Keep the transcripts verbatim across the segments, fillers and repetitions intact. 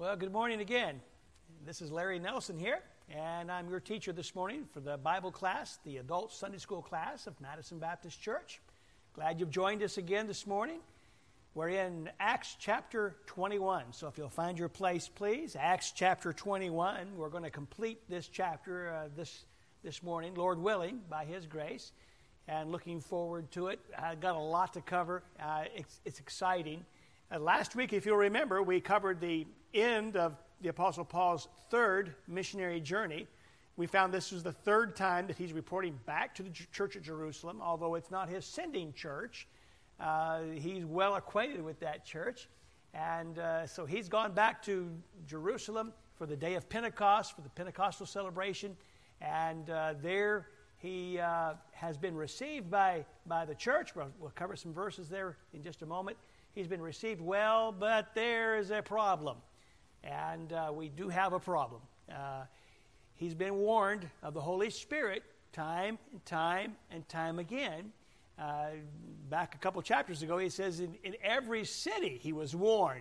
Well, good morning again. This is Larry Nelson here, and I'm your teacher this morning for the Bible class, the adult Sunday school class of Madison Baptist Church. Glad you've joined us again this morning. We're in Acts chapter twenty-one, so if you'll find your place, please. Acts chapter twenty-one. We're going to complete this chapter uh, this this morning, Lord willing, by His grace, and looking forward to it. I've got a lot to cover. Uh, it's, it's exciting. Uh, last week, if you'll remember, we covered the end of the Apostle Paul's third missionary journey. We found this was the third time that he's reporting back to the church at Jerusalem, although it's not his sending church. Uh, he's well acquainted with that church. And uh, so he's gone back to Jerusalem for the day of Pentecost, for the Pentecostal celebration. And uh, there he uh, has been received by, by the church. We'll, we'll cover some verses there in just a moment. He's been received well, but there is a problem. And uh, we do have a problem. Uh, he's been warned of the Holy Spirit time and time and time again. Uh, back a couple chapters ago, he says in, in every city he was warned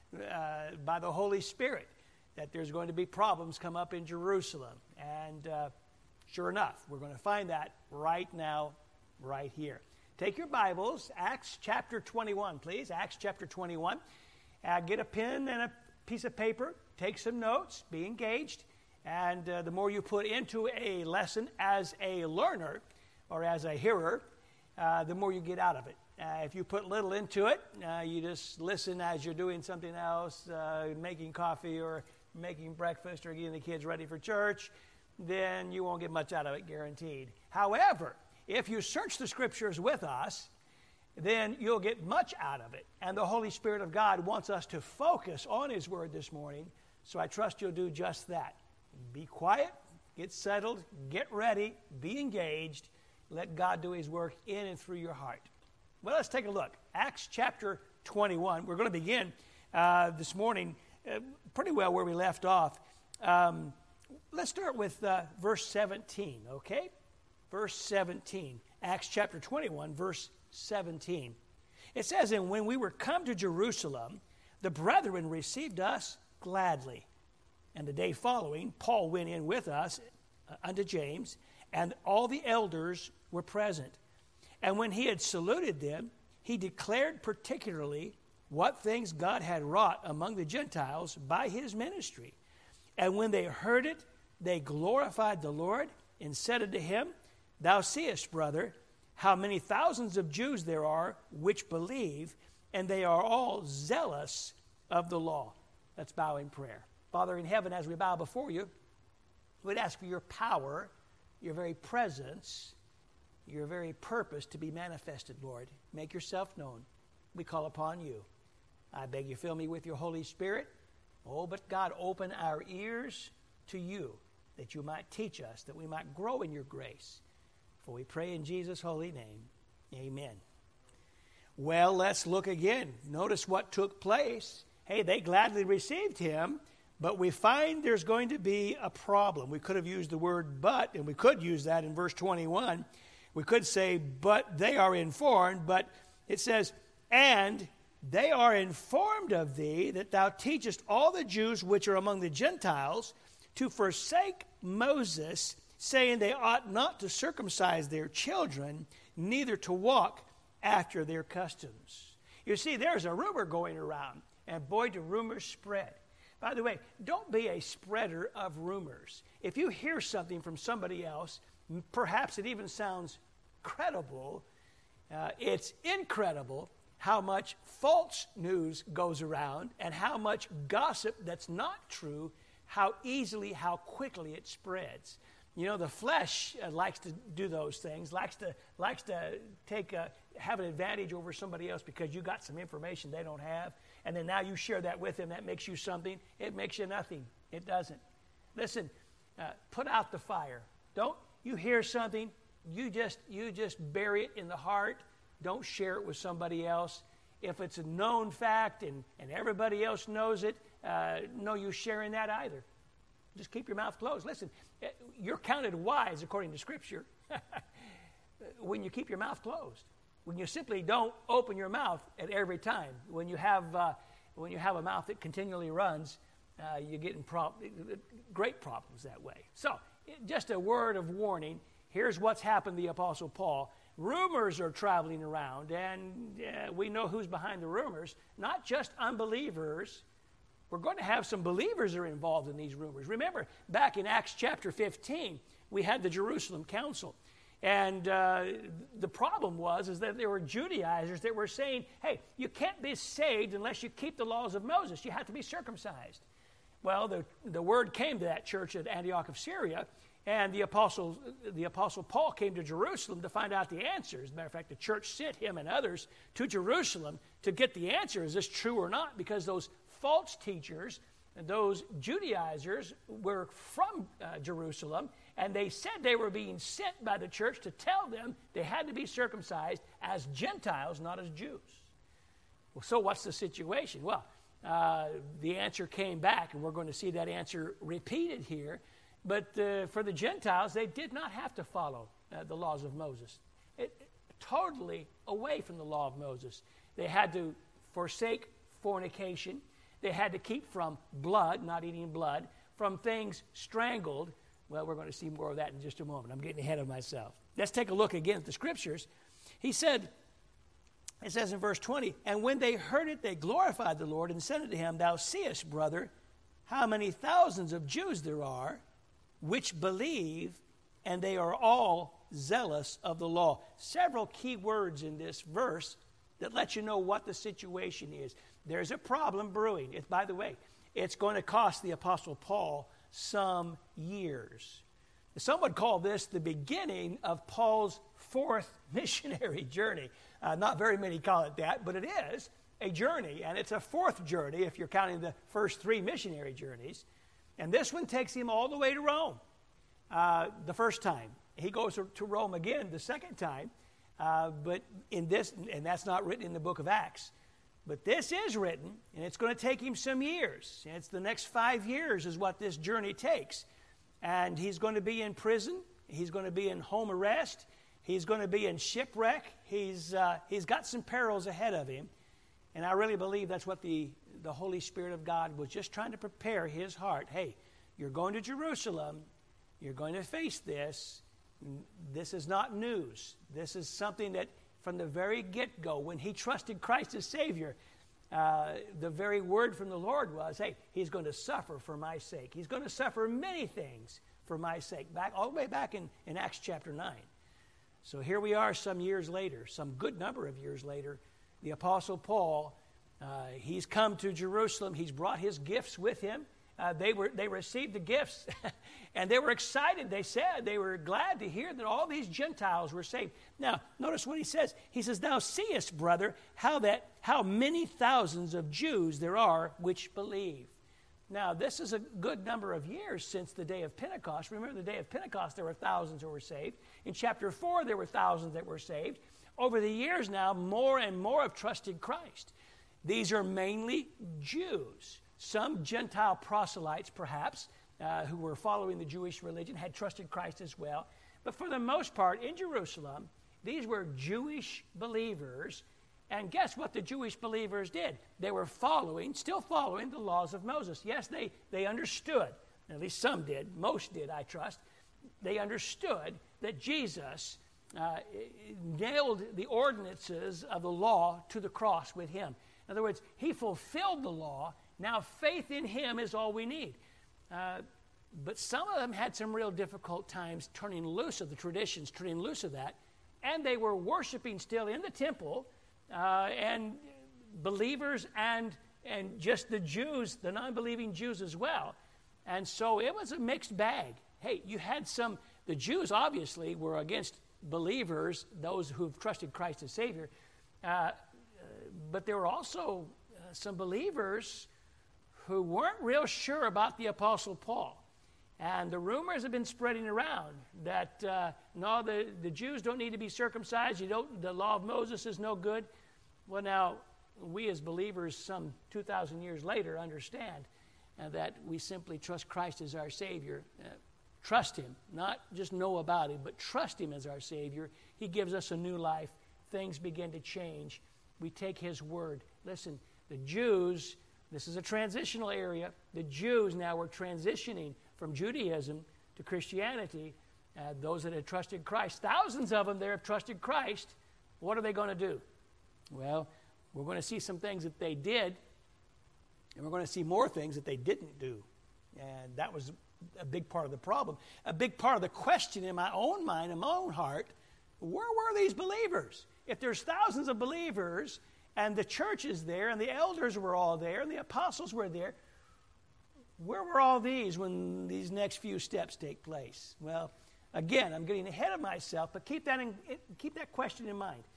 uh, by the Holy Spirit that there's going to be problems come up in Jerusalem. And uh, sure enough, we're going to find that right now, right here. Take your Bibles, Acts chapter twenty-one, please. Acts chapter twenty-one. Uh, get a pen and a piece of paper. Take some notes. Be engaged. And uh, the more you put into a lesson as a learner or as a hearer, uh, the more you get out of it. Uh, if you put little into it, uh, you just listen as you're doing something else, uh, making coffee or making breakfast or getting the kids ready for church, then you won't get much out of it, guaranteed. However, if you search the Scriptures with us, then you'll get much out of it. And the Holy Spirit of God wants us to focus on His Word this morning, so I trust you'll do just that. Be quiet, get settled, get ready, be engaged. Let God do His work in and through your heart. Well, let's take a look. Acts chapter twenty-one. We're going to begin uh, this morning uh, pretty well where we left off. Um, let's start with uh, verse seventeen, okay? Verse seventeen. Acts chapter twenty-one, verse seventeen. It says, "And when we were come to Jerusalem, the brethren received us gladly. And the day following, Paul went in with us uh, unto James, and all the elders were present. And when he had saluted them, he declared particularly what things God had wrought among the Gentiles by his ministry. And when they heard it, they glorified the Lord, and said unto him, Thou seest, brother, how many thousands of Jews there are which believe, and they are all zealous of the law." Let's bow in prayer. Father in heaven, as we bow before you, we'd ask for your power, your very presence, your very purpose to be manifested, Lord. Make yourself known. We call upon you. I beg you, fill me with your Holy Spirit. Oh, but God, open our ears to you, that you might teach us, that we might grow in your grace. For we pray in Jesus' holy name. Amen. Well, let's look again. Notice what took place. Hey, they gladly received him, but we find there's going to be a problem. We could have used the word but, and we could use that in verse twenty-one. We could say, but they are informed, but it says, and they are informed of thee that thou teachest all the Jews which are among the Gentiles to forsake Moses, saying they ought not to circumcise their children, neither to walk after their customs. You see, there's a rumor going around, and boy, do rumors spread. By the way, don't be a spreader of rumors. If you hear something from somebody else, perhaps it even sounds credible, uh, it's incredible how much false news goes around and how much gossip that's not true, how easily, how quickly it spreads. You know, the flesh uh, likes to do those things, likes to likes to take a, have an advantage over somebody else because you got some information they don't have, and then now you share that with them. That makes you something. It makes you nothing. It doesn't. Listen, uh, put out the fire. Don't you hear something? You just you just bury it in the heart. Don't share it with somebody else. If it's a known fact and, and everybody else knows it, uh, no use sharing that either. Just keep your mouth closed. Listen, you're counted wise according to Scripture when you keep your mouth closed. When you simply don't open your mouth at every time. When you have uh, when you have a mouth that continually runs, uh, you get in prob- great problems that way. So, just a word of warning. Here's what's happened to the Apostle Paul. Rumors are traveling around, and uh, we know who's behind the rumors. Not just unbelievers. We're going to have some believers that are involved in these rumors. Remember, back in Acts chapter fifteen, we had the Jerusalem Council. And uh, the problem was is that there were Judaizers that were saying, hey, you can't be saved unless you keep the laws of Moses. You have to be circumcised. Well, the, the word came to that church at Antioch of Syria, and the apostle, the apostle Paul came to Jerusalem to find out the answers. As a matter of fact, the church sent him and others to Jerusalem to get the answer. Is this true or not? Because those false teachers and those Judaizers were from uh, Jerusalem, and they said they were being sent by the church to tell them they had to be circumcised as Gentiles, not as Jews. Well, so what's the situation? Well, uh, the answer came back, and we're going to see that answer repeated here. But uh, for the Gentiles, they did not have to follow uh, the laws of Moses. It, it, totally away from the law of Moses. They had to forsake fornication. They had to keep from blood, not eating blood, from things strangled. Well, we're going to see more of that in just a moment. I'm getting ahead of myself. Let's take a look again at the scriptures. He said, it says in verse twenty, and when they heard it, they glorified the Lord and said unto him, thou seest, brother, how many thousands of Jews there are which believe, and they are all zealous of the law. Several key words in this verse that let you know what the situation is. There's a problem brewing. It, by the way, it's going to cost the Apostle Paul some years. Some would call this the beginning of Paul's fourth missionary journey. Uh, not very many call it that, but it is a journey, and it's a fourth journey if you're counting the first three missionary journeys. And this one takes him all the way to Rome uh, the first time. He goes to Rome again the second time, uh, but in this, and that's not written in the book of Acts. But this is written, and it's going to take him some years. And it's the next five years is what this journey takes. And he's going to be in prison. He's going to be in home arrest. He's going to be in shipwreck. He's, uh, he's got some perils ahead of him. And I really believe that's what the, the Holy Spirit of God was just trying to prepare his heart. Hey, you're going to Jerusalem. You're going to face this. This is not news. This is something that from the very get-go, when he trusted Christ as Savior, uh, the very word from the Lord was, hey, he's going to suffer for my sake. He's going to suffer many things for my sake, back all the way back in, in Acts chapter nine. So here we are some years later, some good number of years later. The Apostle Paul, uh, he's come to Jerusalem. He's brought his gifts with him. Uh, they were they received the gifts, and they were excited. They said they were glad to hear that all these Gentiles were saved. Now, notice what he says. He says, thou seest, brother, how that how many thousands of Jews there are which believe. Now, this is a good number of years since the day of Pentecost. Remember, the day of Pentecost, there were thousands who were saved. In chapter four, there were thousands that were saved. Over the years now, more and more have trusted Christ. These are mainly Jews. Some Gentile proselytes, perhaps, uh, who were following the Jewish religion, had trusted Christ as well. But for the most part, in Jerusalem, these were Jewish believers. And guess what the Jewish believers did? They were following, still following the laws of Moses. Yes, they, they understood, at least some did, most did, I trust. They understood that Jesus uh, nailed the ordinances of the law to the cross with him. In other words, he fulfilled the law. Now faith in him is all we need. Uh, but some of them had some real difficult times turning loose of the traditions, turning loose of that. And they were worshiping still in the temple, uh, and believers and, and just the Jews, the non-believing Jews as well. And so it was a mixed bag. Hey, you had some, the Jews obviously were against believers, those who've trusted Christ as Savior. Uh, but there were also uh, some believers who weren't real sure about the Apostle Paul. And the rumors have been spreading around that, uh, no, the, the Jews don't need to be circumcised. You don't, the law of Moses is no good. Well, now, we as believers some two thousand years later understand uh, that we simply trust Christ as our Savior. Uh, trust him, not just know about him, but trust him as our Savior. He gives us a new life. Things begin to change. We take his word. Listen, the Jews This is a transitional area. The Jews now were transitioning from Judaism to Christianity. Uh, those that had trusted Christ, thousands of them there have trusted Christ. What are they going to do? Well, we're going to see some things that they did, and we're going to see more things that they didn't do. And that was a big part of the problem. A big part of the question in my own mind, in my own heart, where were these believers? If there's thousands of believers, and the church is there, and the elders were all there, and the apostles were there, where were all these when these next few steps take place? Well, again, I'm getting ahead of myself, but keep that in, keep that question in mind.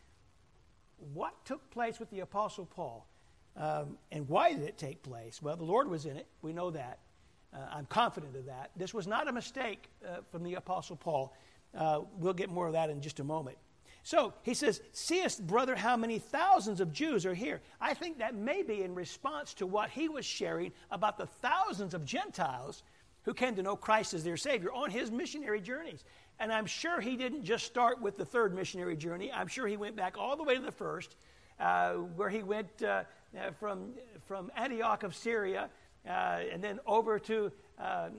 What took place with the Apostle Paul, um, and why did it take place? Well, the Lord was in it. We know that. Uh, I'm confident of that. This was not a mistake uh, from the Apostle Paul. Uh, we'll get more of that in just a moment. So he says, "Seest, brother, how many thousands of Jews are here?" I think that may be in response to what he was sharing about the thousands of Gentiles who came to know Christ as their Savior on his missionary journeys. And I'm sure he didn't just start with the third missionary journey. I'm sure he went back all the way to the first, uh, where he went uh, uh, from, from Antioch of Syria, uh, and then over to uh, uh,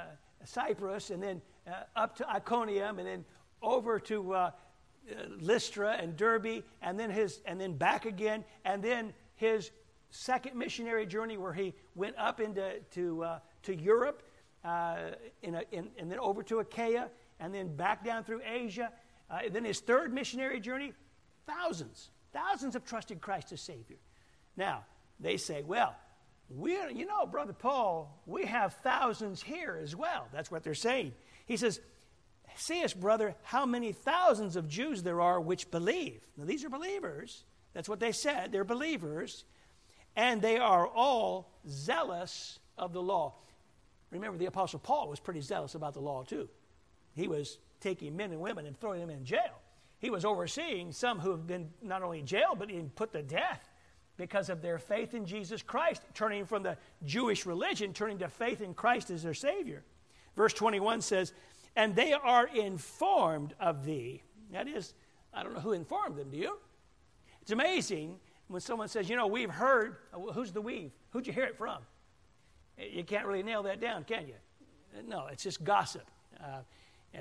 Cyprus, and then uh, up to Iconium, and then over to uh, Lystra and Derbe, and then his, and then back again, and then his second missionary journey where he went up into to uh, to Europe, uh, in a, in, and then over to Achaia, and then back down through Asia. Uh, then his third missionary journey, thousands, thousands have trusted Christ as Savior. Now they say, well, we, you know, Brother Paul, we have thousands here as well. That's what they're saying. He says, "Seest, brother, how many thousands of Jews there are which believe." Now, these are believers. That's what they said. They're believers. "And they are all zealous of the law." Remember, the Apostle Paul was pretty zealous about the law, too. He was taking men and women and throwing them in jail. He was overseeing some who have been not only jailed, but even put to death because of their faith in Jesus Christ, turning from the Jewish religion, turning to faith in Christ as their Savior. Verse twenty-one says, "And they are informed of thee." That is, I don't know who informed them, do you? It's amazing when someone says, you know, we've heard. Who's the we've? Who'd you hear it from? You can't really nail that down, can you? No, it's just gossip. Uh, uh,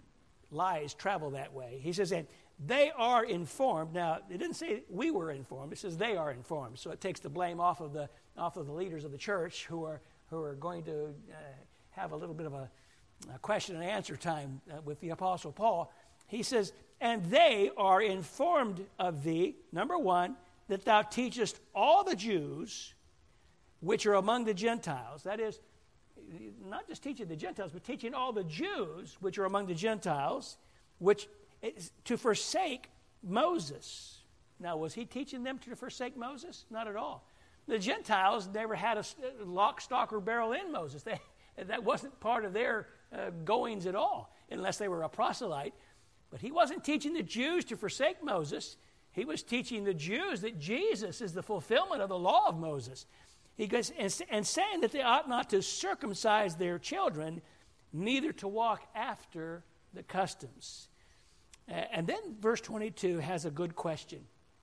lies travel that way. He says, and they are informed. Now, it didn't say we were informed. It says they are informed. So it takes the blame off of the off of the leaders of the church who are who are going to uh, have a little bit of a, a question and answer time uh, with the Apostle Paul. He says, and they are informed of thee, number one, that thou teachest all the Jews which are among the Gentiles. That is, not just teaching the Gentiles, but teaching all the Jews which are among the Gentiles, which is to forsake Moses. Now, was he teaching them to forsake Moses? Not at all. The Gentiles never had a lock, stock, or barrel in Moses. They, that wasn't part of their uh, goings at all, unless they were a proselyte. But he wasn't teaching the Jews to forsake Moses. He was teaching the Jews that Jesus is the fulfillment of the law of Moses. He goes, and, and saying that they ought not to circumcise their children, neither to walk after the customs. Uh, and then verse twenty-two has a good question.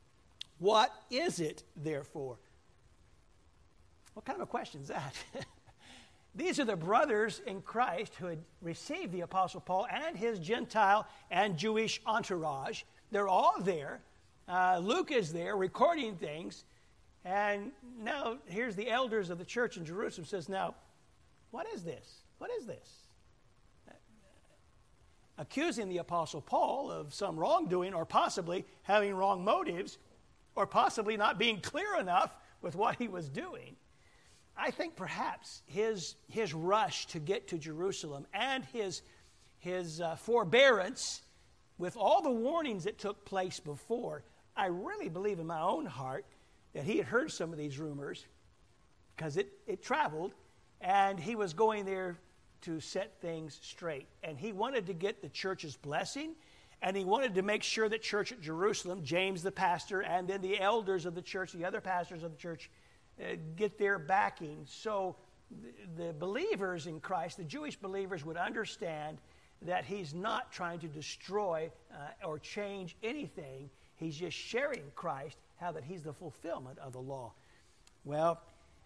What is it, therefore? What kind of a question is that? These are the brothers in Christ who had received the Apostle Paul and his Gentile and Jewish entourage. They're all there. Uh, Luke is there recording things. And now here's the elders of the church in Jerusalem says, now, what is this? What is this? Accusing the Apostle Paul of some wrongdoing or possibly having wrong motives or possibly not being clear enough with what he was doing. I think perhaps his, his rush to get to Jerusalem and his, his uh, forbearance with all the warnings that took place before, I really believe in my own heart that he had heard some of these rumors because it, it traveled, and he was going there to set things straight. And he wanted to get the church's blessing, and he wanted to make sure that church at Jerusalem, James the pastor, and then the elders of the church, the other pastors of the church, uh, get their backing. So the, the believers in Christ, the Jewish believers, would understand that he's not trying to destroy uh, or change anything. He's just sharing Christ, how that he's the fulfillment of the law. Well,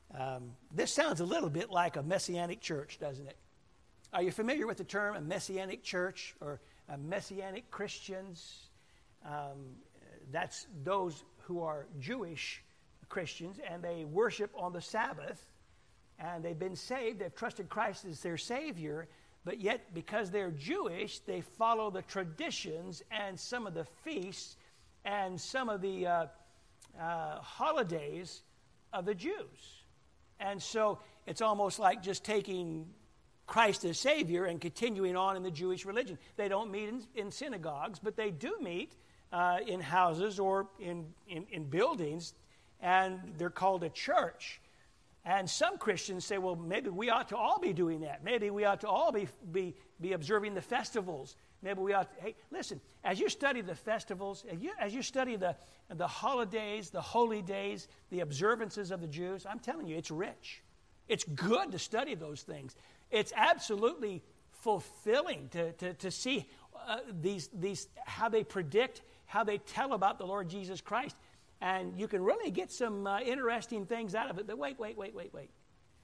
Um, this sounds a little bit like a Messianic church, doesn't it? Are you familiar with the term a Messianic church or a Messianic Christians? Um, that's those who are Jewish Christians and they worship on the Sabbath and they've been saved, they've trusted Christ as their Savior, but yet because they're Jewish, they follow the traditions and some of the feasts and some of the uh, uh, holidays of the Jews. And so it's almost like just taking Christ as Savior and continuing on in the Jewish religion. They don't meet in, in synagogues, but they do meet uh, in houses or in, in, in buildings, and they're called a church. And some Christians say, well, maybe we ought to all be doing that. Maybe we ought to all be, be, be observing the festivals. Maybe we ought to, hey, listen, as you study the festivals, as you, as you study the, the holidays, the holy days, the observances of the Jews, I'm telling you, it's rich. It's good to study those things. It's absolutely fulfilling to, to, to see uh, these, these, how they predict, how they tell about the Lord Jesus Christ. And you can really get some uh, interesting things out of it. But wait, wait, wait, wait, wait.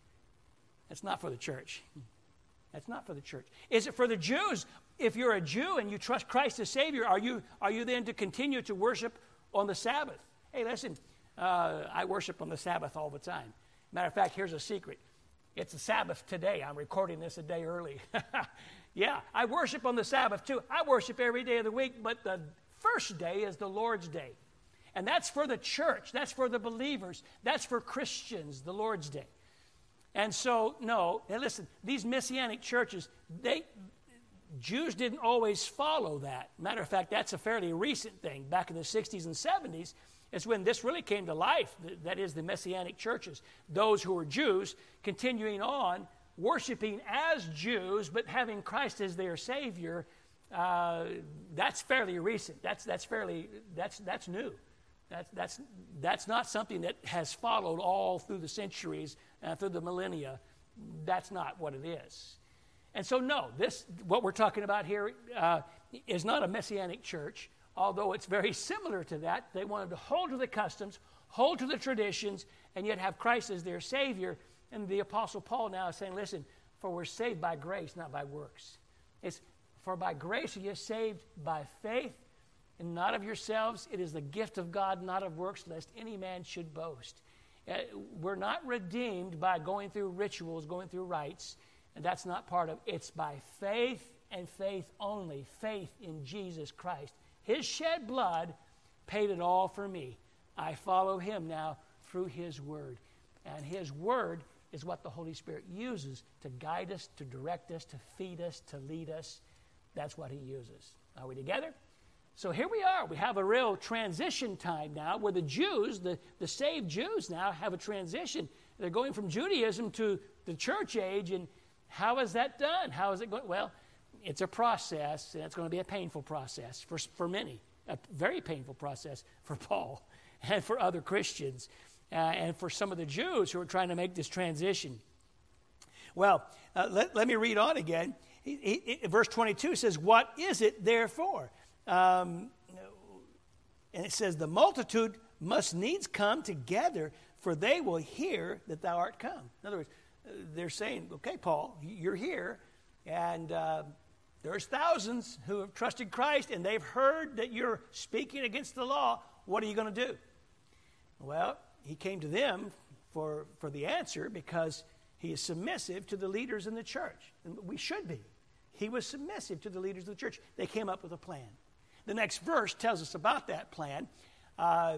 That's not for the church. That's not for the church. Is it for the Jews? If you're a Jew and you trust Christ as Savior, are you, are you then to continue to worship on the Sabbath? Hey, listen, uh, I worship on the Sabbath all the time. Matter of fact, here's a secret. It's the Sabbath today. I'm recording this a day early. Yeah, I worship on the Sabbath too. I worship every day of the week, but the first day is the Lord's Day. And that's for the church. That's for the believers. That's for Christians, the Lord's Day. And so, no, and listen, these Messianic churches, they, Jews didn't always follow that. Matter of fact, that's a fairly recent thing. Back in the sixties and seventies is when this really came to life. That is the Messianic churches. Those who were Jews continuing on, worshiping as Jews, but having Christ as their Savior, uh, that's fairly recent. That's, that's fairly, that's, that's new. That's, that's, that's not something that has followed all through the centuries, uh, through the millennia. That's not what it is. And so, no, this, what we're talking about here uh, is not a Messianic church, although it's very similar to that. They wanted to hold to the customs, hold to the traditions, and yet have Christ as their Savior. And the Apostle Paul now is saying, listen, for we're saved by grace, not by works. It's, for by grace are you saved by faith, and not of yourselves. It is the gift of God, not of works, lest any man should boast. Uh, we're not redeemed by going through rituals, going through rites, and that's not part of it. It's by faith and faith only, faith in Jesus Christ. His shed blood paid it all for me. I follow him now through his word. And his word is what the Holy Spirit uses to guide us, to direct us, to feed us, to lead us. That's what he uses. Are we together? So here we are. We have a real transition time now where the Jews, the, the saved Jews now have a transition. They're going from Judaism to the church age. And how is that done? How is it going? Well, it's a process, and it's going to be a painful process for, for many, a very painful process for Paul and for other Christians uh, and for some of the Jews who are trying to make this transition. Well, uh, let, let me read on again. He, he, verse twenty-two says, what is it therefore? Um, and it says, the multitude must needs come together, for they will hear that thou art come. In other words, they're saying, okay, Paul, you're here, and uh, there's thousands who have trusted Christ, and they've heard that you're speaking against the law. What are you going to do? Well, he came to them for, for the answer because he is submissive to the leaders in the church. And we should be. He was submissive to the leaders of the church. They came up with a plan. The next verse tells us about that plan. Uh,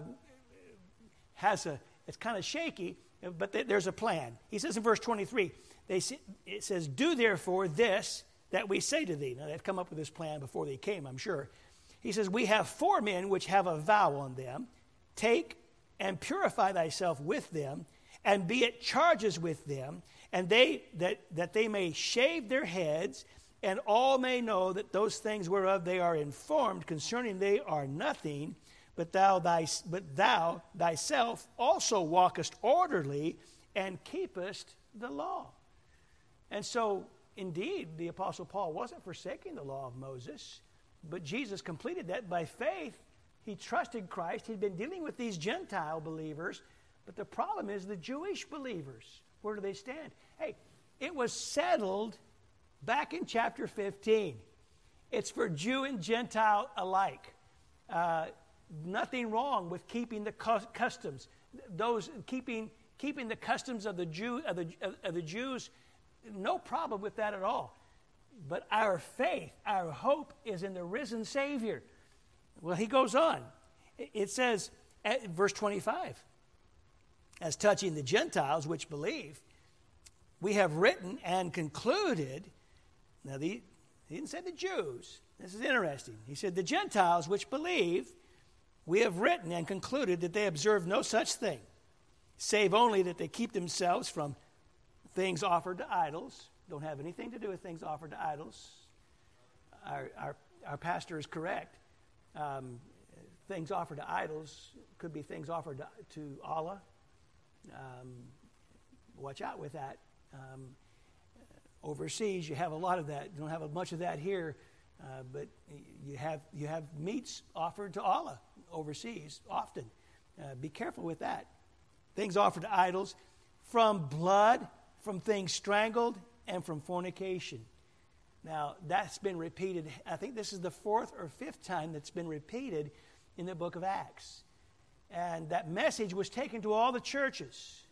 has a, it's kind of shaky, but th- there's a plan. He says in verse twenty-three, they say, it says, do therefore this that we say to thee. Now, they've come up with this plan before they came, I'm sure. He says, we have four men which have a vow on them. Take and purify thyself with them, and be at charges with them, and they that, that they may shave their heads, and all may know that those things whereof they are informed concerning they are nothing, but thou, thy, but thou thyself also walkest orderly and keepest the law. And so, indeed, the Apostle Paul wasn't forsaking the law of Moses, but Jesus completed that by faith. He trusted Christ. He'd been dealing with these Gentile believers But the problem is the Jewish believers. Where do they stand? Hey, it was settled back in chapter fifteen. It's for Jew and Gentile alike. Uh, nothing wrong with keeping the customs. Those keeping keeping the customs of the Jew of the of the Jews, no problem with that at all. But our faith, our hope is in the risen Savior. Well, he goes on. It says at verse twenty-five, as touching the Gentiles which believe, we have written and concluded. Now, the, he didn't say the Jews. This is interesting. He said the Gentiles which believe, we have written and concluded that they observe no such thing, save only that they keep themselves from things offered to idols. Don't have anything to do with things offered to idols. Our, our, our pastor is correct. Um, things offered to idols could be things offered to, to Allah. Um, watch out with that. Um, overseas, you have a lot of that. You don't have much of that here, uh, but you have you have meats offered to Allah overseas often. Uh, be careful with that. Things offered to idols, from blood, from things strangled, and from fornication. Now, that's been repeated. I think this is the fourth or fifth time that's been repeated in the book of Acts. And that message was taken to all the churches.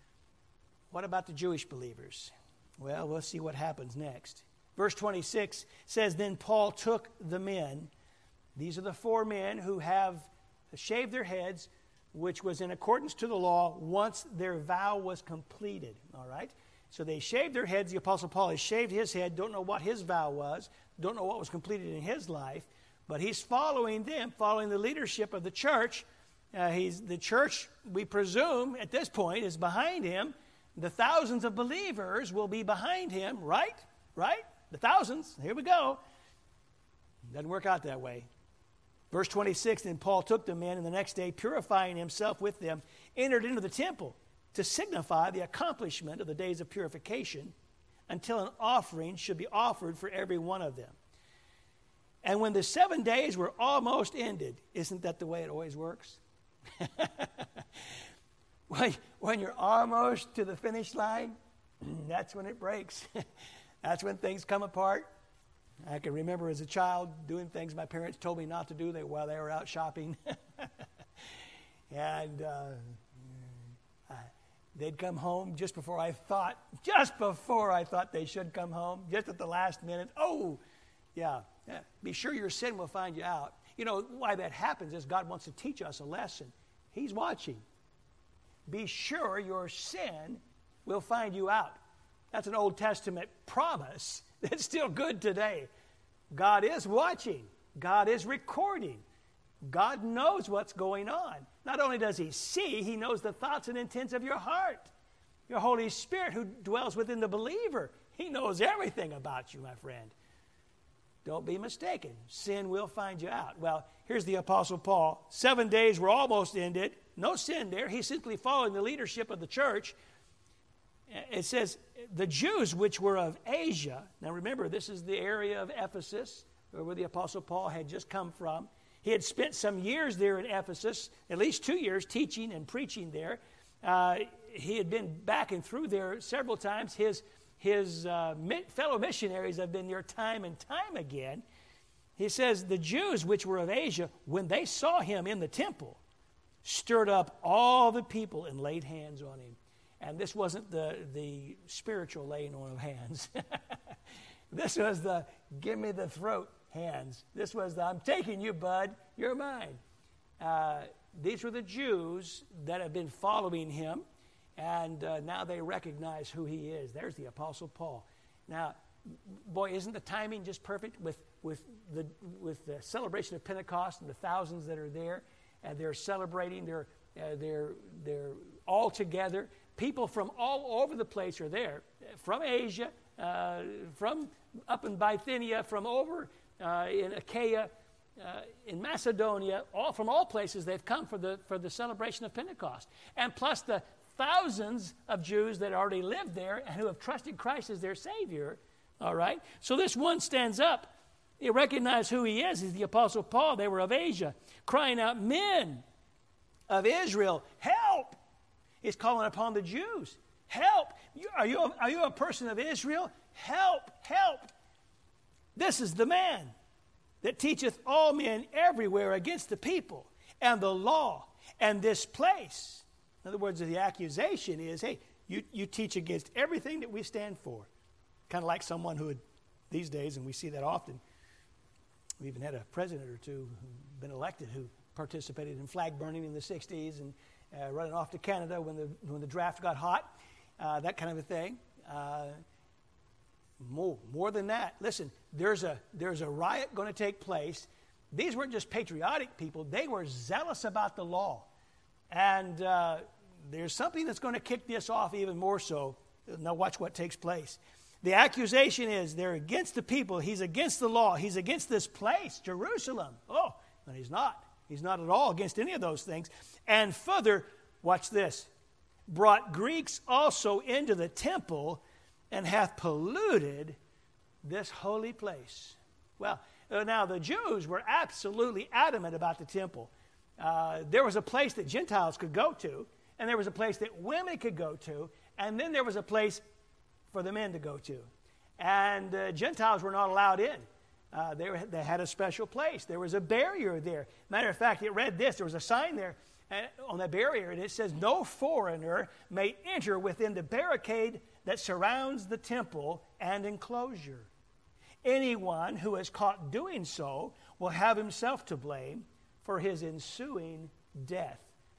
What about the Jewish believers? Well, we'll see what happens next. Verse twenty-six says, then Paul took the men. These are the four men who have shaved their heads, which was in accordance to the law once their vow was completed. All right? So they shaved their heads. The Apostle Paul has shaved his head. Don't know what his vow was. Don't know what was completed in his life. But he's following them, following the leadership of the church. Uh, he's the church, we presume, at this point, is behind him. The thousands of believers will be behind him, right? Right? The thousands. Here we go. Doesn't work out that way. Verse twenty-six, then Paul took the men, and the next day, purifying himself with them, entered into the temple to signify the accomplishment of the days of purification, until an offering should be offered for every one of them. And when the seven days were almost ended, isn't that the way it always works? when, when you're almost to the finish line, that's when it breaks. That's when things come apart. I can remember as a child doing things my parents told me not to do they, while they were out shopping. and uh, I, they'd come home just before I thought, just before I thought they should come home, just at the last minute. Oh, yeah, yeah. Be sure your sin will find you out. You know, why that happens is God wants to teach us a lesson. He's watching. Be sure your sin will find you out. That's an Old Testament promise that's still good today. God is watching. God is recording. God knows what's going on. Not only does he see, he knows the thoughts and intents of your heart. Your Holy Spirit who dwells within the believer, he knows everything about you, my friend. Don't be mistaken. Sin will find you out. Well, here's the Apostle Paul. Seven days were almost ended. No sin there. He's simply following the leadership of the church. It says, the Jews which were of Asia. Now remember, this is the area of Ephesus, where the Apostle Paul had just come from. He had spent some years there in Ephesus, at least two years, teaching and preaching there. Uh, he had been back and through there several times. His His uh, fellow missionaries have been there time and time again. He says, the Jews which were of Asia, when they saw him in the temple, stirred up all the people and laid hands on him. And this wasn't the, the spiritual laying on of hands. This was the give me the throat hands. This was the I'm taking you, bud. You're mine. Uh, these were the Jews that have been following him. And uh, now they recognize who he is. There's the Apostle Paul. Now, boy, isn't the timing just perfect with, with, the, with the celebration of Pentecost and the thousands that are there? And they're celebrating. They're, uh, they're, they're all together. People from all over the place are there. From Asia, uh, from up in Bithynia, from over uh, in Achaia, uh, in Macedonia, all from all places they've come for the, for the celebration of Pentecost. And plus the thousands of Jews that already lived there and who have trusted Christ as their Savior, all right? So this one stands up. He recognized who he is. He's the Apostle Paul. They were of Asia, crying out, men of Israel, help! He's calling upon the Jews. Help! You, are, you a, are you a person of Israel? Help! Help! This is the man that teacheth all men everywhere against the people and the law and this place. In other words, the accusation is, hey, you, you teach against everything that we stand for. Kind of like someone who had, these days, and we see that often, we even had a president or two who'd been elected who participated in flag burning in the sixties and uh, running off to Canada when the when the draft got hot, uh, that kind of a thing. Uh, more, more than that, listen, there's a there's a riot going to take place. These weren't just patriotic people. They were zealous about the law. And uh, there's something that's going to kick this off even more so. Now watch what takes place. The accusation is they're against the people. He's against the law. He's against this place, Jerusalem. Oh, but he's not. He's not at all against any of those things. And further, watch this, brought Greeks also into the temple and hath polluted this holy place. Well, now the Jews were absolutely adamant about the temple. Uh, there was a place that Gentiles could go to, and there was a place that women could go to, and then there was a place for the men to go to. And uh, Gentiles were not allowed in. Uh, they, were, they had a special place. There was a barrier there. Matter of fact, it read this. There was a sign there uh, on the barrier, and it says, no foreigner may enter within the barricade that surrounds the temple and enclosure. Anyone who is caught doing so will have himself to blame for his ensuing death.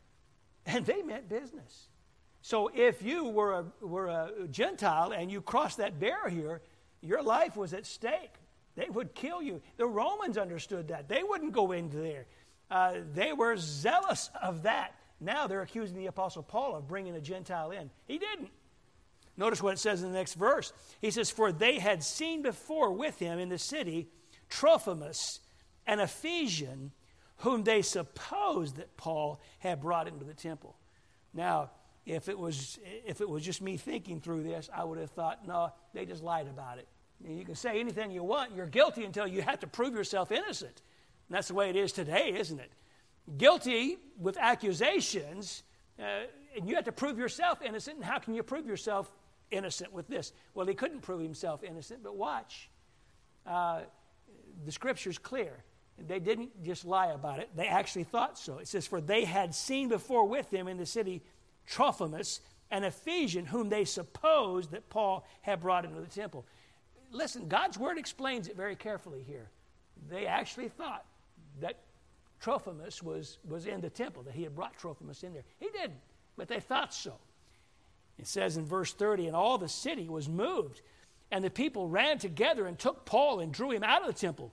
And they meant business. So if you were a, were a Gentile and you crossed that barrier, your life was at stake. They would kill you. The Romans understood that. They wouldn't go into there. Uh, they were zealous of that. Now they're accusing the Apostle Paul of bringing a Gentile in. He didn't. Notice what it says in the next verse. He says, for they had seen before with him in the city Trophimus, an Ephesian, whom they supposed that Paul had brought into the temple. Now, if it was if it was just me thinking through this, I would have thought, no, they just lied about it. You can say anything you want. You're guilty until you have to prove yourself innocent. And that's the way it is today, isn't it? Guilty with accusations, uh, and you have to prove yourself innocent. And how can you prove yourself innocent with this? Well, he couldn't prove himself innocent, but watch. Uh, the Scripture's clear. They didn't just lie about it. They actually thought so. It says, for they had seen before with him in the city Trophimus, an Ephesian, whom they supposed that Paul had brought into the temple. Listen, God's word explains it very carefully here. They actually thought that Trophimus was, was in the temple, that he had brought Trophimus in there. He didn't, but they thought so. It says in verse thirty, and all the city was moved, and the people ran together and took Paul and drew him out of the temple.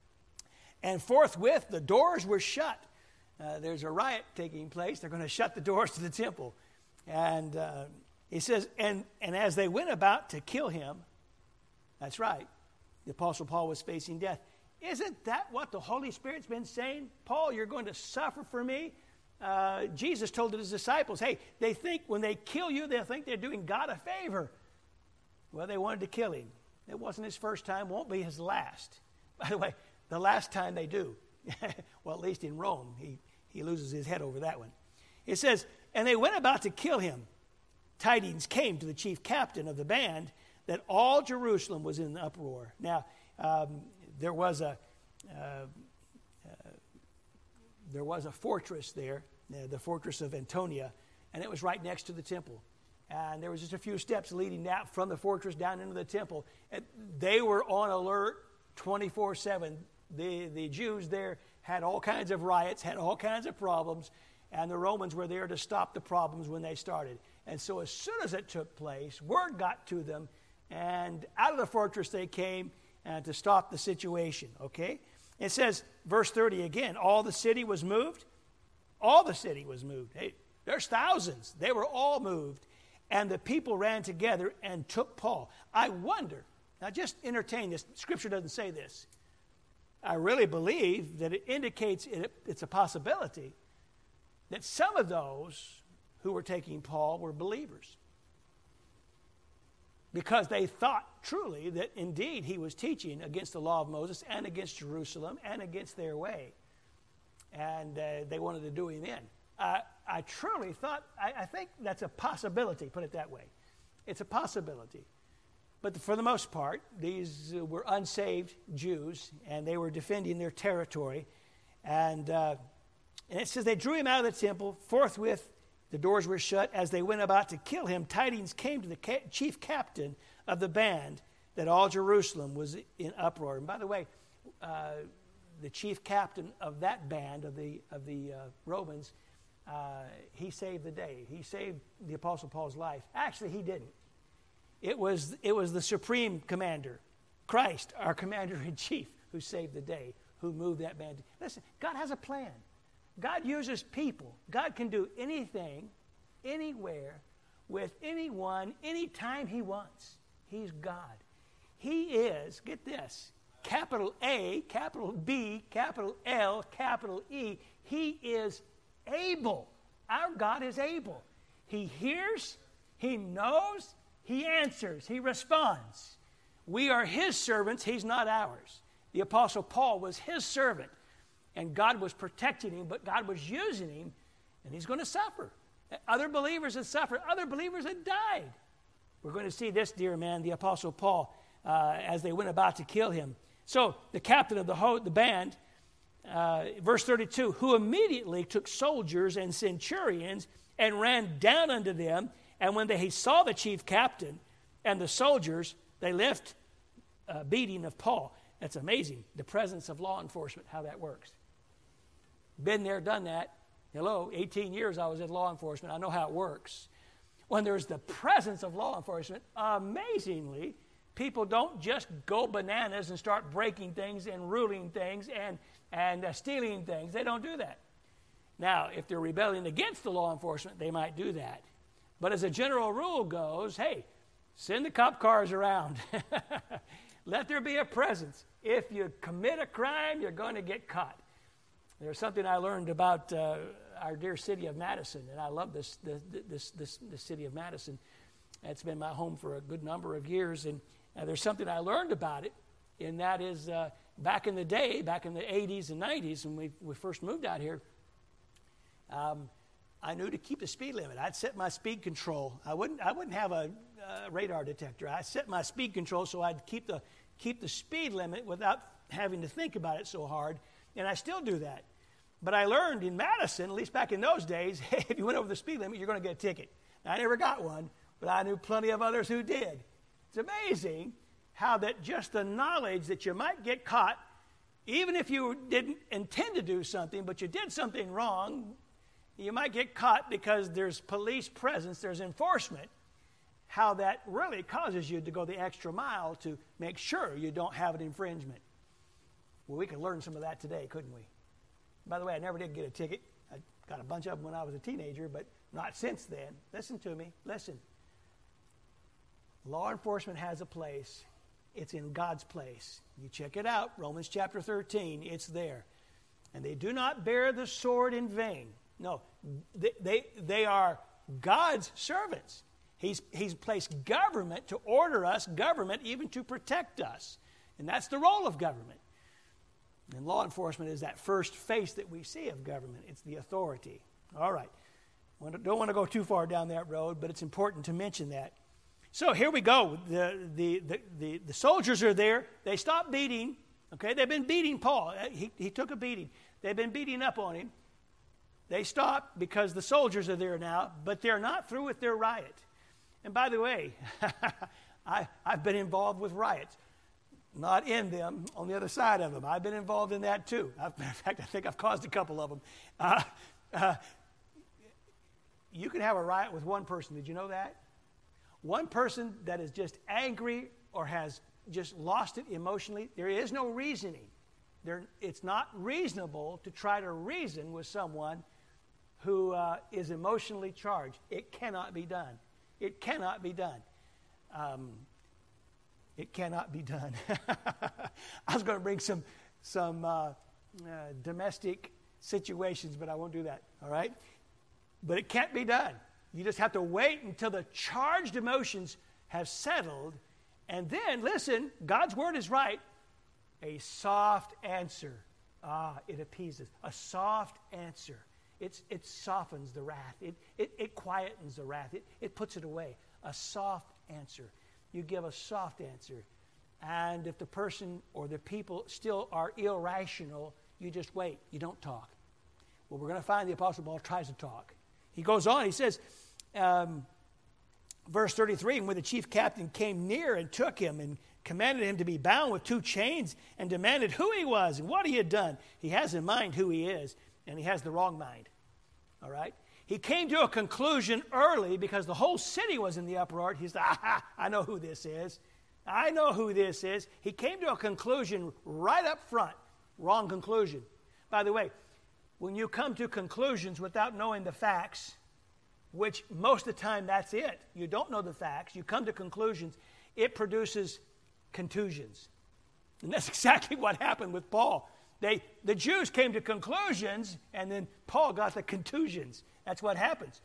And forthwith the doors were shut. Uh, there's a riot taking place. They're going to shut the doors to the temple. And uh, he says, and, and as they went about to kill him, that's right, the Apostle Paul was facing death. Isn't that what the Holy Spirit's been saying? Paul, you're going to suffer for me. Uh, Jesus told his disciples, hey, they think when they kill you, they think they're doing God a favor. Well, they wanted to kill him. It wasn't his first time, won't be his last. By the way, the last time they do. Well, at least in Rome, he, he loses his head over that one. It says, and they went about to kill him. Tidings came to the chief captain of the band that all Jerusalem was in uproar. Now, um, there was a uh, uh, there was a fortress there, uh, the fortress of Antonia, and it was right next to the temple. And there was just a few steps leading down from the fortress down into the temple. And they were on alert twenty-four seven. The, the Jews there had all kinds of riots, had all kinds of problems, and the Romans were there to stop the problems when they started. And so as soon as it took place, word got to them, and out of the fortress they came uh, to stop the situation, okay? It says, verse thirty again, all the city was moved. All the city was moved. Hey, there's thousands. They were all moved. And the people ran together and took Paul. I wonder, now just entertain this. Scripture doesn't say this. I really believe that it indicates it, it's a possibility that some of those who were taking Paul were believers. Because they thought truly that indeed he was teaching against the law of Moses and against Jerusalem and against their way. And uh, they wanted to do him in. Uh, I, I truly thought, I, I think that's a possibility, put it that way. It's a possibility. But for the most part, these uh, were unsaved Jews, and they were defending their territory. And, uh, and it says they drew him out of the temple. Forthwith, the doors were shut. As they went about to kill him, tidings came to the ca- chief captain of the band that all Jerusalem was in uproar. And by the way, uh, the chief captain of that band, of the, of the uh, Romans, uh, he saved the day. He saved the Apostle Paul's life. Actually, he didn't. It was, it was the supreme commander, Christ, our commander-in-chief, who saved the day, who moved that band. Listen, God has a plan. God uses people. God can do anything, anywhere, with anyone, anytime he wants. He's God. He is, get this, capital A, capital B, capital L, capital E. He is able. Our God is able. He hears, he knows, he answers, he responds. We are his servants, he's not ours. The Apostle Paul was his servant, and God was protecting him, but God was using him, and he's going to suffer. Other believers had suffered, other believers had died. We're going to see this, dear man, the Apostle Paul, uh, as they went about to kill him. So the captain of the, ho- the band, uh, verse thirty-two, who immediately took soldiers and centurions and ran down unto them, and when they saw the chief captain and the soldiers, they left uh, beating of Paul. That's amazing, the presence of law enforcement, how that works. Been there, done that. Hello, eighteen years I was in law enforcement. I know how it works. When there's the presence of law enforcement, amazingly, people don't just go bananas and start breaking things and ruling things and, and uh, stealing things. They don't do that. Now, if they're rebelling against the law enforcement, they might do that. But as a general rule goes, hey, send the cop cars around. Let there be a presence. If you commit a crime, you're going to get caught. There's something I learned about uh, our dear city of Madison, and I love this, this, this, this, this city of Madison. It's been my home for a good number of years, and uh, there's something I learned about it, and that is uh, back in the day, back in the eighties and nineties, when we, we first moved out here, um, I knew to keep the speed limit. I'd set my speed control. I wouldn't, I wouldn't have a uh, radar detector. I set my speed control so I'd keep the, keep the speed limit without having to think about it so hard, and I still do that. But I learned in Madison, at least back in those days, hey, if you went over the speed limit, you're going to get a ticket. Now, I never got one, but I knew plenty of others who did. It's amazing how that just the knowledge that you might get caught, even if you didn't intend to do something, but you did something wrong, you might get caught because there's police presence, there's enforcement, how that really causes you to go the extra mile to make sure you don't have an infringement. Well, we could learn some of that today, couldn't we? By the way, I never did get a ticket. I got a bunch of them when I was a teenager, but not since then. Listen to me. Listen. Law enforcement has a place. It's in God's place. You check it out, Romans chapter thirteen. It's there. And they do not bear the sword in vain. No, they, they, they are God's servants. He's, he's placed government to order us, government even to protect us. And that's the role of government. And law enforcement is that first face that we see of government. It's the authority. All right. Don't want to go too far down that road, but it's important to mention that. So here we go. The, the, the, the, the soldiers are there. They stop beating. Okay, they've been beating Paul. He, he took a beating. They've been beating up on him. They stop because the soldiers are there now, but they're not through with their riot. And by the way, I, I've been involved with riots. Not in them, on the other side of them. I've been involved in that too. I've, in fact, I think I've caused a couple of them. Uh, uh, you can have a riot with one person. Did you know that? One person that is just angry or has just lost it emotionally, there is no reasoning. There, it's not reasonable to try to reason with someone who uh, is emotionally charged. It cannot be done. It cannot be done. Um, It cannot be done. I was going to bring some some uh, uh, domestic situations, but I won't do that, all right? But it can't be done. You just have to wait until the charged emotions have settled, and then, listen, God's word is right. A soft answer. Ah, it appeases. A soft answer. It's, it softens the wrath. It, it, it quietens the wrath. It, it puts it away. A soft answer. You give a soft answer. And if the person or the people still are irrational, you just wait. You don't talk. Well, we're going to find the Apostle Paul tries to talk. He goes on. He says, um, verse thirty-three, and when the chief captain came near and took him and commanded him to be bound with two chains and demanded who he was and what he had done. He has in mind who he is, and he has the wrong mind. All right? He came to a conclusion early because the whole city was in the uproar. He said, aha, I know who this is. I know who this is. He came to a conclusion right up front. Wrong conclusion. By the way, when you come to conclusions without knowing the facts, which most of the time that's it. You don't know the facts. You come to conclusions. It produces contusions. And that's exactly what happened with Paul. They, the Jews came to conclusions, and then Paul got the contusions. That's what happens.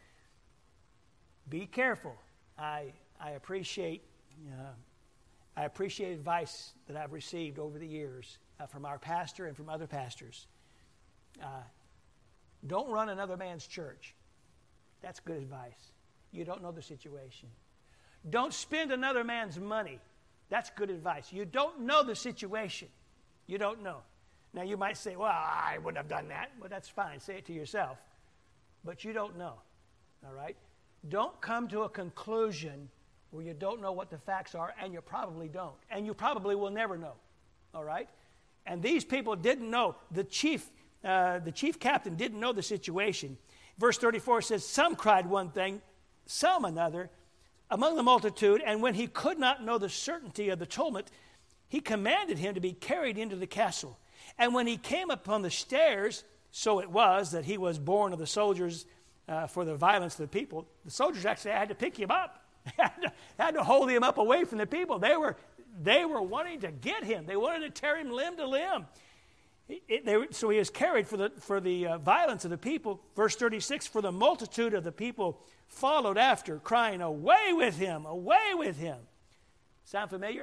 Be careful. I, I appreciate uh, I appreciate advice that I've received over the years uh, from our pastor and from other pastors. Uh, don't run another man's church. That's good advice. You don't know the situation. Don't spend another man's money. That's good advice. You don't know the situation. You don't know. Now, you might say, well, I wouldn't have done that. Well, that's fine. Say it to yourself. But you don't know. All right? Don't come to a conclusion where you don't know what the facts are, and you probably don't. And you probably will never know. All right? And these people didn't know. The chief, uh, the chief captain didn't know the situation. Verse thirty-four says, some cried one thing, some another, among the multitude, and when he could not know the certainty of the tumult, he commanded him to be carried into the castle. And when he came upon the stairs, so it was that he was born of the soldiers uh, for the violence of the people. The soldiers actually had to pick him up, had to, had to hold him up away from the people. They were, they were wanting to get him. They wanted to tear him limb to limb. It, it, they, so he is carried for the, for the uh, violence of the people. Verse thirty-six, for the multitude of the people followed after, crying, away with him, away with him. Sound familiar?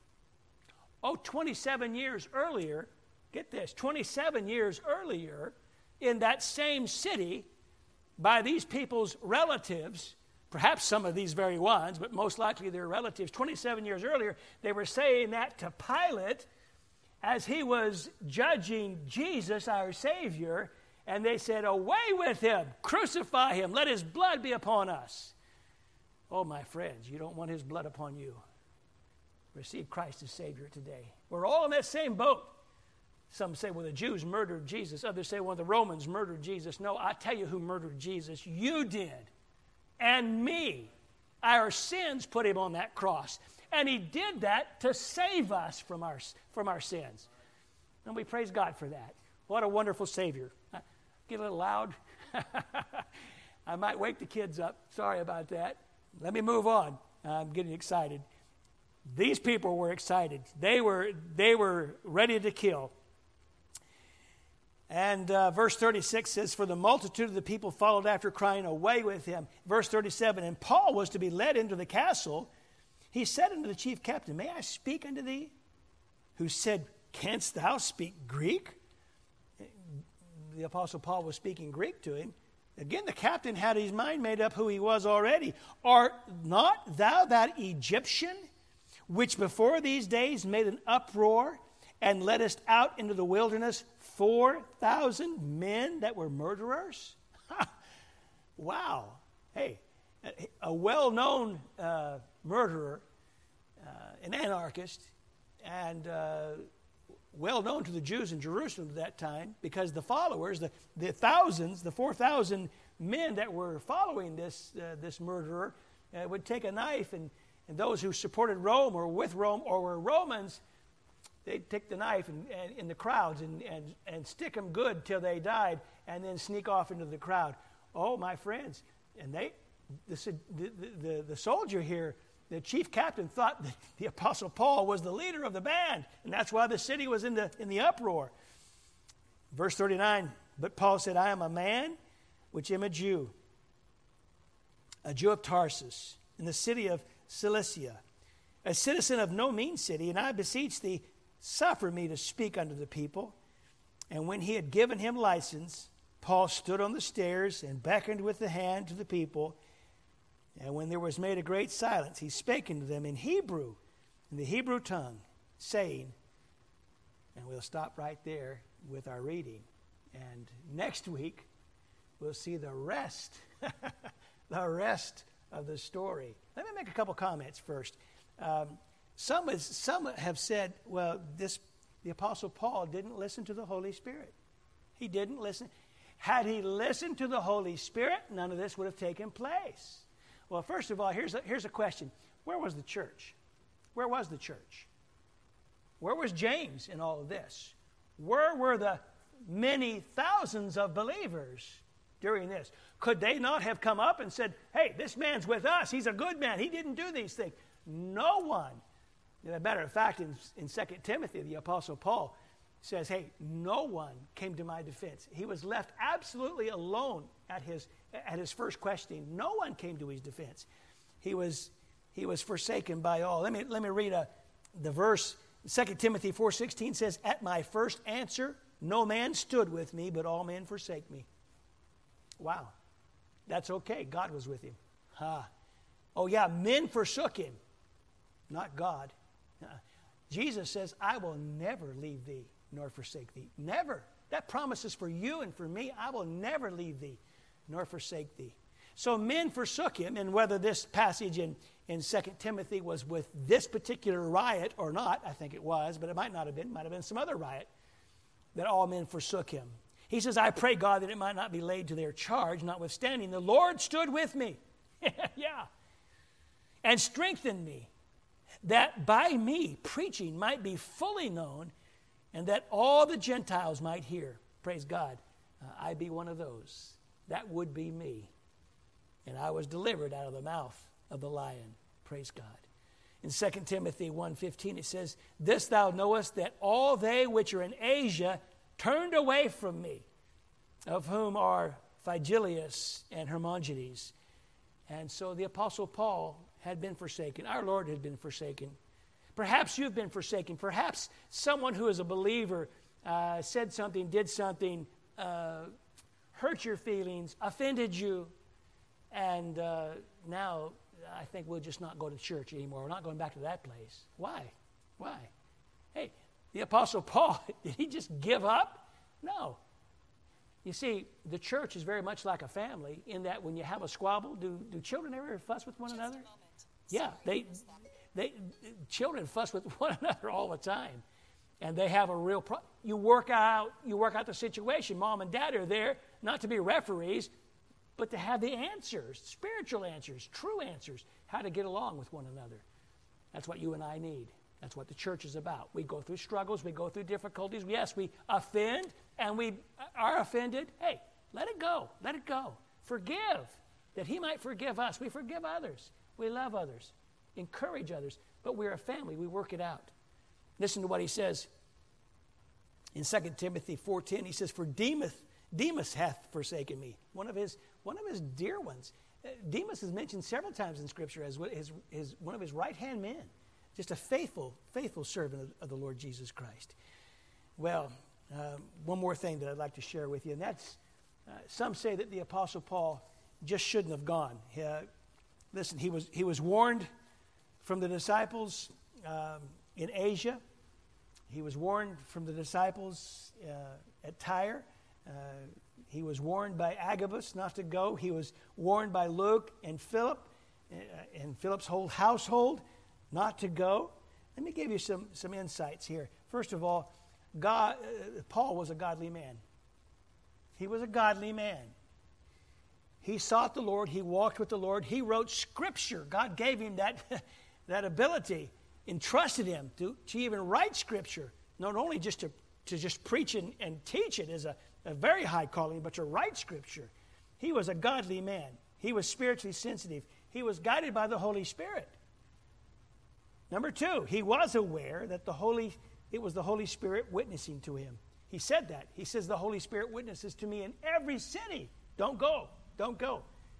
Oh, twenty-seven years earlier, get this, twenty-seven years earlier, in that same city, by these people's relatives, perhaps some of these very ones, but most likely their relatives, twenty-seven years earlier, they were saying that to Pilate as he was judging Jesus, our Savior, and they said, away with him, crucify him, let his blood be upon us. Oh, my friends, you don't want his blood upon you. Receive Christ as Savior today. We're all in that same boat. Some say, well, the Jews murdered Jesus. Others say, well, the Romans murdered Jesus. No, I tell you who murdered Jesus. You did. And me. Our sins put him on that cross. And he did that to save us from our, from our sins. And we praise God for that. What a wonderful Savior. Get a little loud. I might wake the kids up. Sorry about that. Let me move on. I'm getting excited. These people were excited. They were, they were ready to kill. And uh, verse thirty-six says, for the multitude of the people followed after, crying, away with him. Verse thirty-seven, and Paul was to be led into the castle. He said unto the chief captain, may I speak unto thee? Who said, canst thou speak Greek? The Apostle Paul was speaking Greek to him. Again, the captain had his mind made up who he was already. Art not thou that Egyptian, which before these days made an uproar, and leddest out into the wilderness four thousand men that were murderers? Wow. Hey, a well-known uh, murderer, uh, an anarchist, and uh, well-known to the Jews in Jerusalem at that time, because the followers, the, the thousands, the four thousand men that were following this, uh, this murderer, uh, would take a knife, and, and those who supported Rome or with Rome or were Romans, they'd take the knife and, and, in the crowds and, and, and stick them good till they died, and then sneak off into the crowd. Oh, my friends. And they, the, the, the, the soldier here, the chief captain, thought that the Apostle Paul was the leader of the band, and that's why the city was in the, in the uproar. Verse thirty-nine, but Paul said, I am a man which am a Jew, a Jew of Tarsus, in the city of Cilicia, a citizen of no mean city, and I beseech thee, suffer me to speak unto the people. And when he had given him license, Paul stood on the stairs and beckoned with the hand to the people. And when there was made a great silence, he spake unto them in Hebrew, in the Hebrew tongue, saying, and we'll stop right there with our reading. And next week, we'll see the rest, the rest of the story. Let me make a couple comments first. Um, some, is, some have said, well, this the Apostle Paul didn't listen to the Holy Spirit. He didn't listen. Had he listened to the Holy Spirit, none of this would have taken place. Well, first of all, here's a, here's a question. Where was the church? Where was the church? Where was James in all of this? Where were the many thousands of believers during this? Could they not have come up and said, hey, this man's with us. He's a good man. He didn't do these things. No one. As a matter of fact, in, in Second Timothy, the Apostle Paul says, hey, no one came to my defense. He was left absolutely alone at his, at his first questioning. No one came to his defense. He was, he was forsaken by all. Let me, let me read a, the verse. Second Timothy four sixteen says, at my first answer, no man stood with me, but all men forsake me. Wow. That's okay. God was with him. Ha. Oh, yeah, men forsook him, not God. Uh, Jesus says, I will never leave thee nor forsake thee. Never. That promise is for you and for me. I will never leave thee nor forsake thee. So men forsook him, and whether this passage in, in Second Timothy was with this particular riot or not, I think it was, but it might not have been. It might have been some other riot, that all men forsook him. He says, I pray God that it might not be laid to their charge, notwithstanding the Lord stood with me. Yeah. And strengthened me, that by me preaching might be fully known, and that all the Gentiles might hear. Praise God. Uh, I be one of those. That would be me. And I was delivered out of the mouth of the lion. Praise God. In Second Timothy one fifteen, it says, this thou knowest, that all they which are in Asia turned away from me, of whom are Phygelius and Hermogenes. And so the Apostle Paul had been forsaken. Our Lord had been forsaken. Perhaps you've been forsaken. Perhaps someone who is a believer uh, said something, did something, uh, hurt your feelings, offended you, and uh, now I think we'll just not go to church anymore. We're not going back to that place. Why? Why? Hey, the Apostle Paul, did he just give up? No. You see, the church is very much like a family in that when you have a squabble, do, do children ever fuss with one just another? Yeah, they, they, children fuss with one another all the time. And they have a real problem. You work out, you work out the situation. Mom and dad are there not to be referees, but to have the answers, spiritual answers, true answers, how to get along with one another. That's what you and I need. That's what the church is about. We go through struggles. We go through difficulties. Yes, we offend, and we are offended. Hey, let it go. Let it go. Forgive, that he might forgive us. We forgive others. We love others. Encourage others. But we're a family. We work it out. Listen to what he says in Second Timothy four ten. He says, for Demas, Demas hath forsaken me. One of his, one of his dear ones. Uh, Demas is mentioned several times in Scripture as his, his, one of his right-hand men. Just a faithful, faithful servant of, of the Lord Jesus Christ. Well, uh, one more thing that I'd like to share with you, and that's, uh, some say that the Apostle Paul just shouldn't have gone. Uh, listen, he was, he was warned from the disciples um, in Asia. He was warned from the disciples uh, at Tyre. Uh, he was warned by Agabus not to go. He was warned by Luke and Philip uh, and Philip's whole household not to go. Let me give you some, some insights here. First of all, God, uh, Paul was a godly man. He was a godly man. He sought the Lord. He walked with the Lord. He wrote Scripture. God gave him that, that ability, entrusted him to, to even write Scripture, not only just to, to just preach and, and teach it is a, a very high calling, but to write Scripture. He was a godly man. He was spiritually sensitive. He was guided by the Holy Spirit. Number two, he was aware that the Holy, it was the Holy Spirit witnessing to him. He said that. He says, the Holy Spirit witnesses to me in every city. Don't go. Don't go.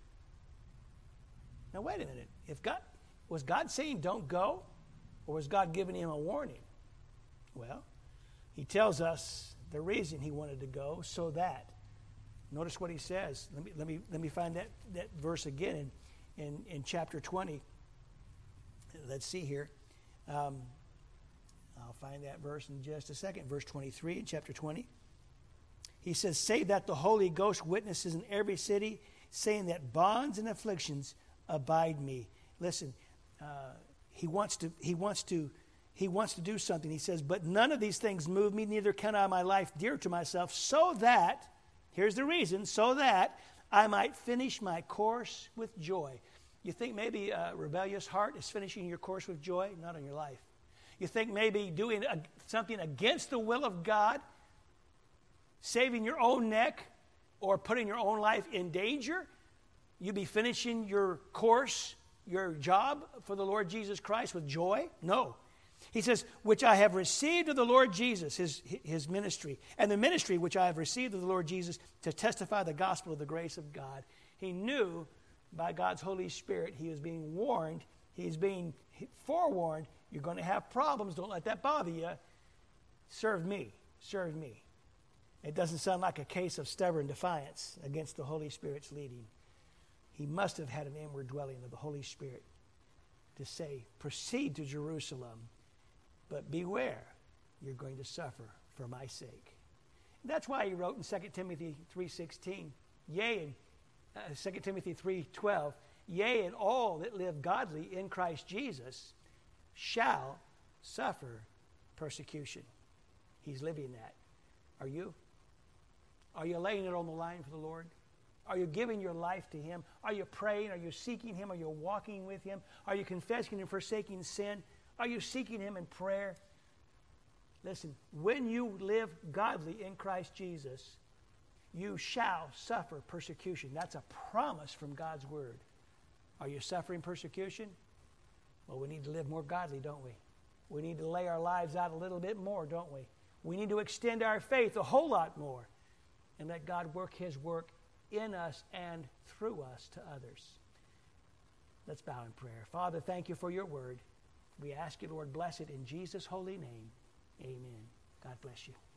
Now, wait a minute. If God, was God saying don't go? Or was God giving him a warning? Well, he tells us the reason he wanted to go, so that Notice what he says. Let me let me let me find that, that verse again in, in, in chapter twenty. Let's see here. Um, I'll find that verse in just a second. Verse twenty-three in chapter twenty. He says, "Say that the Holy Ghost witnesses in every city, saying that bonds and afflictions abide me." Listen, uh, he wants to. He wants to. He wants to do something. He says, "But none of these things move me, neither count I my life dear to myself, so that," here's the reason, "so that I might finish my course with joy." You think maybe a rebellious heart is finishing your course with joy? Not in your life. You think maybe doing a, something against the will of God, saving your own neck, or putting your own life in danger, you be finishing your course, your job for the Lord Jesus Christ with joy? No. He says, "Which I have received of the Lord Jesus," his, his ministry, "and the ministry which I have received of the Lord Jesus to testify the gospel of the grace of God." He knew by God's Holy Spirit he was being warned, he's being forewarned, you're going to have problems, don't let that bother you. Serve me, serve me. It doesn't sound like a case of stubborn defiance against the Holy Spirit's leading. He must have had an inward dwelling of the Holy Spirit to say, "Proceed to Jerusalem, but beware, you're going to suffer for my sake." And that's why he wrote in Second Timothy three sixteen, yea, and uh, Second Timothy three twelve, "Yea, and all that live godly in Christ Jesus shall suffer persecution." He's living that. Are you? Are you laying it on the line for the Lord? Are you giving your life to Him? Are you praying? Are you seeking Him? Are you walking with Him? Are you confessing and forsaking sin? Are you seeking Him in prayer? Listen, when you live godly in Christ Jesus, you shall suffer persecution. That's a promise from God's Word. Are you suffering persecution? Well, we need to live more godly, don't we? We need to lay our lives out a little bit more, don't we? We need to extend our faith a whole lot more and let God work His work in us and through us to others. Let's bow in prayer. Father, thank you for your word. We ask you, Lord, bless it in Jesus' holy name. Amen. God bless you.